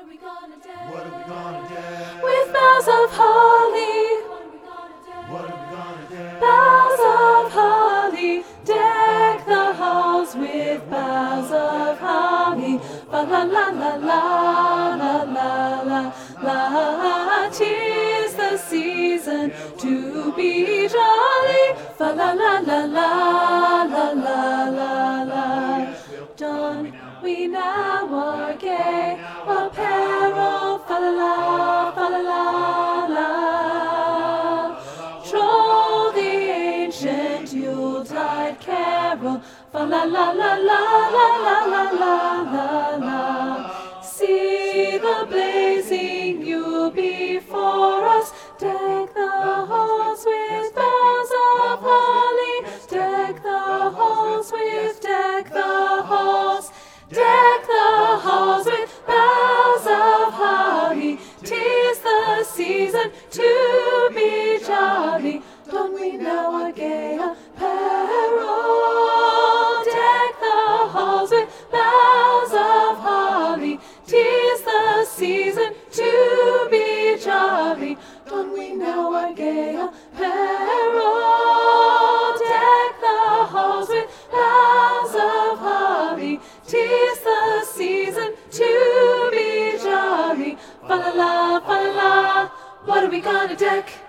are we gonna deck? What are we gonna deck? With boughs of holly. What are we gonna deck? Boughs of holly. Deck the halls with boughs of holly. Fa la la la la la la la la. 'Tis the season to be jolly. Fa la la la la la la la la. Don we now our gay apparel. Fa la la, fa la la la. Troll the ancient Yuletide carol. Fa la la la la la la la la la. See the blazing Yule before us. Deck the halls with boughs of holly. Deck the halls with, deck the halls. Deck the halls with boughs of holly. 'Tis the season to be jolly. Don we now our gay apparel. Deck the halls with boughs of holly. 'Tis the season to be jolly. Don we now our gay apparel. Deck the halls with boughs of holly. 'Tis the season to be jolly. Fa la la, fa la la. What are we gonna deck?